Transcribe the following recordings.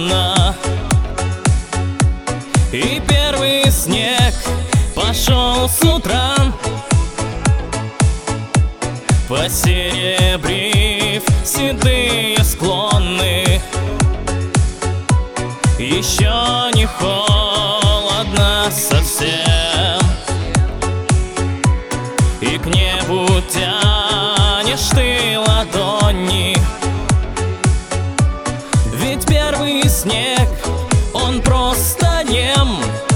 склонна. И первый снег пошел с утра, посеребрив седые склоны. Еще не холодно совсем, и к небу тянешь ты ладони. Ведь первый снег, он просто нем,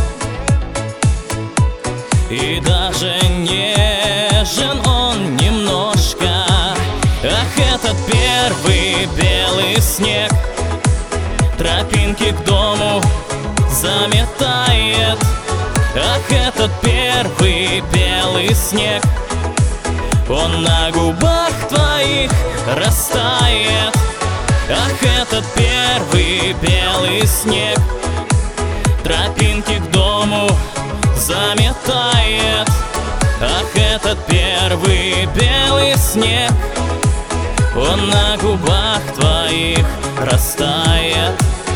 и даже нежен он немножко. Ах, этот первый белый снег тропинки к дому заметает. Ах, этот первый белый снег, он на губах твоих растает. Ах, этот первый белый снег тропинки к дому заметает. Ах, этот первый белый снег, он на губах твоих растает.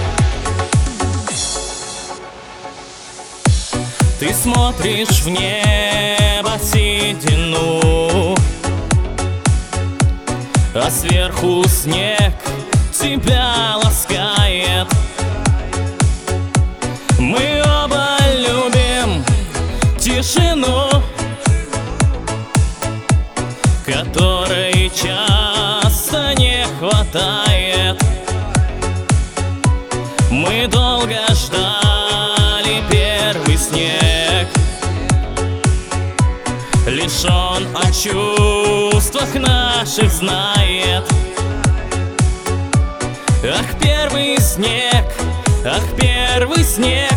Ты смотришь в небо седину, а сверху снег тебя ласкает. Мы оба любим тишину, которой часто не хватает. Мы долго ждали первый снег, лишь он о чувствах наших знает. Ах, первый снег, ах, первый снег,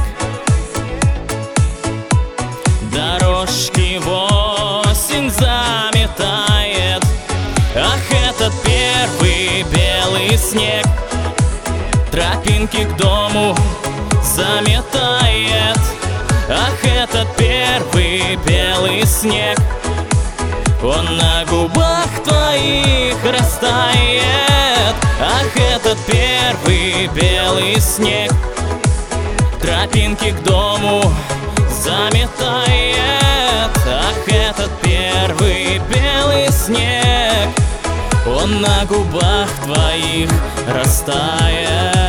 дорожки в осень заметает. Ах, этот первый белый снег тропинки к дому заметает. Ах, этот первый белый снег, он на губах твоих растает. Ах, этот первый белый снег тропинки к дому заметает. Ах, этот первый белый снег, он на губах твоих растает.